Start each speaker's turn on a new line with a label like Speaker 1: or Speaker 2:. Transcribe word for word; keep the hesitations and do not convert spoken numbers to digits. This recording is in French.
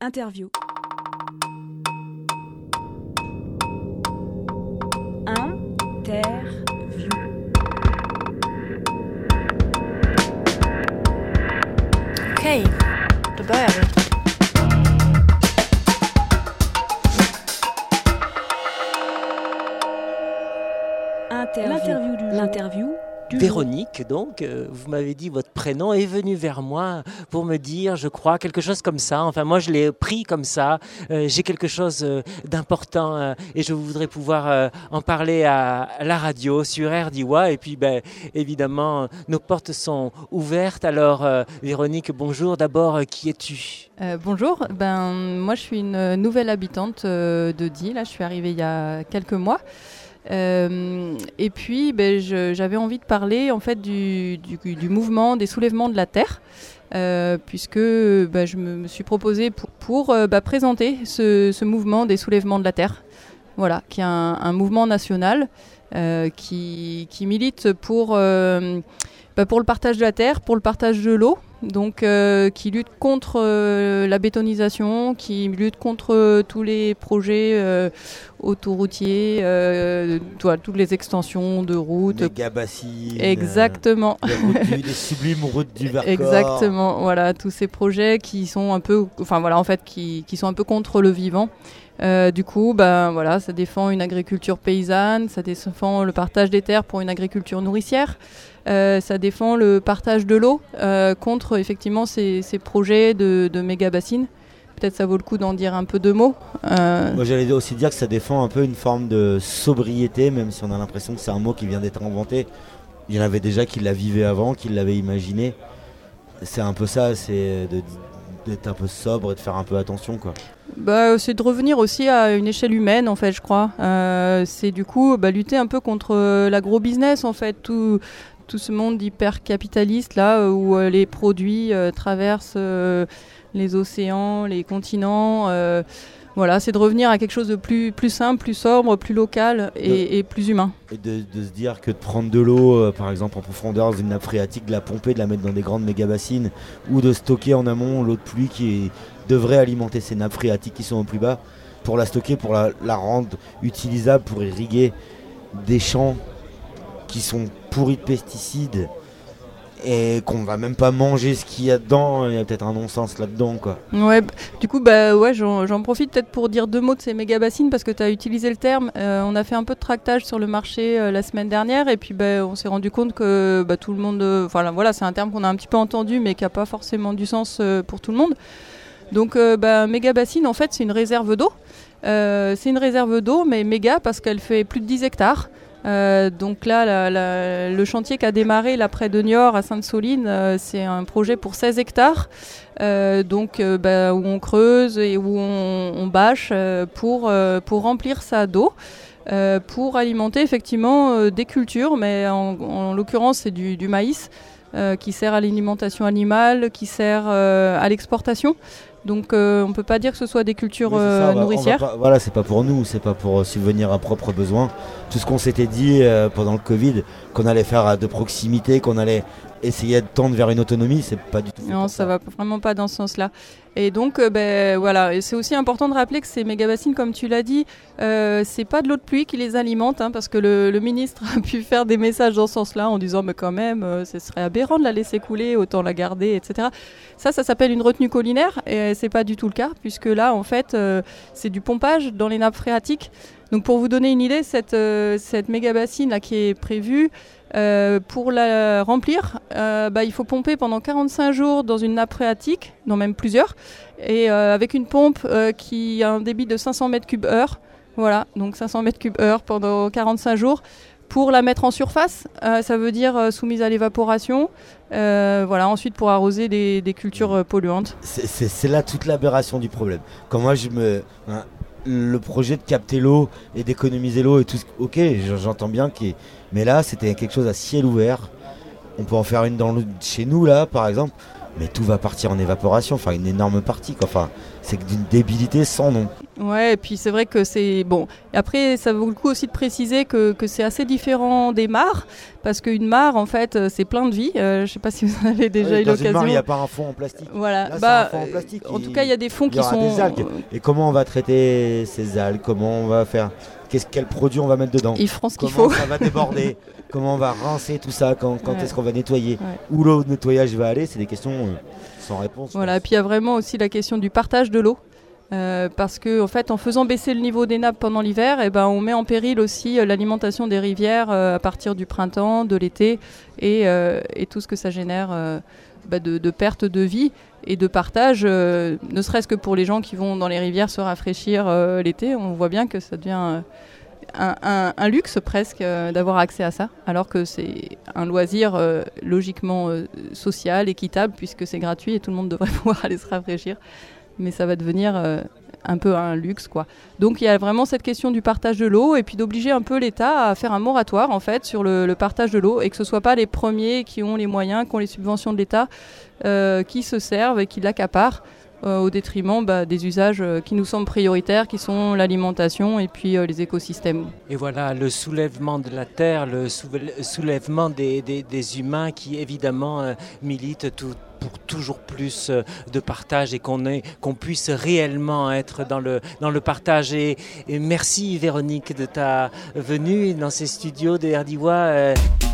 Speaker 1: Interview. Interview.
Speaker 2: Okej, då börjar vi.
Speaker 1: Interview. L'interview du jour. L'interview du
Speaker 3: Véronique,
Speaker 1: jour.
Speaker 3: donc, euh, vous m'avez dit votre prénom, est venue vers moi pour me dire, je crois, quelque chose comme ça. Enfin, moi, je l'ai pris comme ça. Euh, j'ai quelque chose euh, d'important euh, et je voudrais pouvoir euh, en parler à, à la radio sur R D I. Et puis, ben, évidemment, nos portes sont ouvertes. Alors, euh, Véronique, bonjour. D'abord, euh, qui es-tu ?
Speaker 4: Euh, bonjour, ben, moi je suis une nouvelle habitante euh, de Die, là je suis arrivée il y a quelques mois. Euh, et puis ben, je, j'avais envie de parler en fait du, du, du mouvement des soulèvements de la Terre, euh, puisque ben, je me, me suis proposée pour, pour euh, ben, présenter ce, ce mouvement des soulèvements de la Terre, voilà, qui est un, un mouvement national euh, qui, qui milite pour, euh, ben, pour le partage de la terre, pour le partage de l'eau. Donc, euh, qui lutte contre euh, la bétonisation, qui lutte contre euh, tous les projets euh, autoroutiers, euh, toi, toutes les extensions de routes.
Speaker 5: Méga-bassines.
Speaker 4: Exactement.
Speaker 5: Euh, les, routes du, les sublimes routes du Vercors.
Speaker 4: Exactement. Voilà, tous ces projets qui sont un peu, enfin voilà, en fait, qui, qui sont un peu contre le vivant. Euh, du coup, ben voilà, ça défend une agriculture paysanne, ça défend le partage des terres pour une agriculture nourricière. Euh, ça défend le partage de l'eau euh, contre effectivement ces, ces projets de, de méga-bassines. Peut-être ça vaut le coup d'en dire un peu de mots. Euh...
Speaker 5: Moi j'allais aussi dire que ça défend un peu une forme de sobriété, même si on a l'impression que c'est un mot qui vient d'être inventé. Il y en avait déjà qui la vivaient avant, qui l'avaient imaginé. C'est un peu ça, c'est de, d'être un peu sobre et de faire un peu attention, quoi.
Speaker 4: Bah, c'est de revenir aussi à une échelle humaine en fait, je crois. Euh, c'est du coup bah, lutter un peu contre euh, l'agro-business en fait, tout, tout ce monde hyper capitaliste là où euh, les produits euh, traversent euh, les océans, les continents. Euh, voilà, c'est de revenir à quelque chose de plus, plus simple, plus sobre, plus local et, de, et plus humain.
Speaker 5: Et de, de se dire que de prendre de l'eau, euh, par exemple en profondeur dans une nappe phréatique, de la pomper, de la mettre dans des grandes méga-bassines, ou de stocker en amont l'eau de pluie qui est, devrait alimenter ces nappes phréatiques qui sont au plus bas, pour la stocker, pour la, la rendre utilisable, pour irriguer des champs qui sont pourris de pesticides et qu'on va même pas manger ce qu'il y a dedans. Il y a peut-être un non-sens là-dedans, quoi.
Speaker 4: Ouais, b- du coup, bah, ouais, j'en, j'en profite peut-être pour dire deux mots de ces méga-bassines parce que tu as utilisé le terme. Euh, on a fait un peu de tractage sur le marché euh, la semaine dernière et puis bah, on s'est rendu compte que bah, tout le monde... Enfin euh, voilà, c'est un terme qu'on a un petit peu entendu mais qui n'a pas forcément du sens euh, pour tout le monde. Donc euh, bah, méga-bassine, en fait, c'est une réserve d'eau. Euh, c'est une réserve d'eau, mais méga parce qu'elle fait plus de dix hectares. Euh, donc là, la, la, le chantier qui a démarré là près de Niort à Sainte-Soline, euh, c'est un projet pour seize hectares, euh, donc euh, bah, où on creuse et où on, on bâche euh, pour, euh, pour remplir ça d'eau, euh, pour alimenter effectivement euh, des cultures, mais en, en l'occurrence c'est du, du maïs euh, qui sert à l'alimentation animale, qui sert euh, à l'exportation. Donc euh, on ne peut pas dire que ce soit des cultures
Speaker 5: oui,
Speaker 4: euh,
Speaker 5: ça,
Speaker 4: nourricières.
Speaker 5: Pas, voilà, c'est pas pour nous, c'est pas pour subvenir à propres besoins. Tout ce qu'on s'était dit euh, pendant le Covid, qu'on allait faire euh, de proximité, qu'on allait essayer de tendre vers une autonomie, c'est pas du tout.
Speaker 4: Non, ça, ça va vraiment pas dans ce sens-là. Et donc, euh, ben voilà, et c'est aussi important de rappeler que ces méga-bassines, comme tu l'as dit, euh, c'est pas de l'eau de pluie qui les alimente, hein, parce que le, le ministre a pu faire des messages dans ce sens-là en disant, mais quand même, euh, ce serait aberrant de la laisser couler, autant la garder, et cetera. Ça, ça s'appelle une retenue collinaire, et c'est pas du tout le cas, puisque là, en fait, euh, c'est du pompage dans les nappes phréatiques. Donc, pour vous donner une idée, cette, euh, cette méga-bassine là qui est prévue, Euh, pour la remplir, euh, bah, il faut pomper pendant quarante-cinq jours dans une nappe phréatique, non même plusieurs, et euh, avec une pompe euh, qui a un débit de cinq cents mètres cubes heure. Voilà, donc cinq cents mètres cubes heure pendant quarante-cinq jours. Pour la mettre en surface, euh, ça veut dire euh, soumise à l'évaporation. Euh, voilà, ensuite pour arroser des, des cultures euh, polluantes.
Speaker 5: C'est, c'est, c'est là toute l'aberration du problème. Quand moi je me... Hein, le projet de capter l'eau et d'économiser l'eau et tout, ok, j'entends bien qu'il... Mais là, c'était quelque chose à ciel ouvert. On peut en faire une dans le... chez nous, là, par exemple. Mais tout va partir en évaporation. Enfin, une énorme partie, quoi. Enfin, c'est d'une débilité sans nom.
Speaker 4: Ouais, et puis c'est vrai que c'est... Bon, après, ça vaut le coup aussi de préciser que, que c'est assez différent des mares, parce qu'une mare, en fait, c'est plein de vie. Euh, je ne sais pas si vous en avez déjà
Speaker 5: ouais,
Speaker 4: eu
Speaker 5: dans
Speaker 4: l'occasion.
Speaker 5: Dans une mare, il n'y a pas un fond en plastique.
Speaker 4: Voilà.
Speaker 5: Là,
Speaker 4: bah,
Speaker 5: c'est un fond en plastique.
Speaker 4: En
Speaker 5: il...
Speaker 4: tout cas, il y a des fonds
Speaker 5: il y
Speaker 4: qui sont...
Speaker 5: des algues. Et comment on va traiter ces algues? Comment on va faire... Qu'est-ce, quel produit on va mettre dedans?
Speaker 4: Ils feront ce qu'il
Speaker 5: Comment
Speaker 4: faut.
Speaker 5: ça va déborder? Comment on va rincer tout ça? Quand, quand
Speaker 4: ouais.
Speaker 5: est-ce qu'on va nettoyer?
Speaker 4: ouais.
Speaker 5: Où le nettoyage va aller? C'est des questions euh, sans réponse.
Speaker 4: Voilà, et puis il y a vraiment aussi la question du partage de l'eau. Euh, parce que en fait, en faisant baisser le niveau des nappes pendant l'hiver, eh ben, on met en péril aussi euh, l'alimentation des rivières euh, à partir du printemps, de l'été et, euh, et tout ce que ça génère euh, bah, de, de perte de vie et de partage, euh, ne serait-ce que pour les gens qui vont dans les rivières se rafraîchir euh, l'été. On voit bien que ça devient euh, un, un, un luxe presque euh, d'avoir accès à ça, alors que c'est un loisir euh, logiquement euh, social, équitable, puisque c'est gratuit et tout le monde devrait pouvoir aller se rafraîchir. Mais ça va devenir euh, un peu un luxe, quoi. Donc il y a vraiment cette question du partage de l'eau et puis d'obliger un peu l'État à faire un moratoire en fait sur le, le partage de l'eau et que ce ne soit pas les premiers qui ont les moyens, qui ont les subventions de l'État, euh, qui se servent et qui l'accaparent euh, au détriment bah, des usages euh, qui nous semblent prioritaires, qui sont l'alimentation et puis euh, les écosystèmes.
Speaker 3: Et voilà, le soulèvement de la terre, le soulèvement des, des, des humains qui évidemment euh, militent tout pour toujours plus de partage et qu'on, ait, qu'on puisse réellement être dans le, dans le partage. Et, et merci Véronique de ta venue dans ces studios de R D I W A.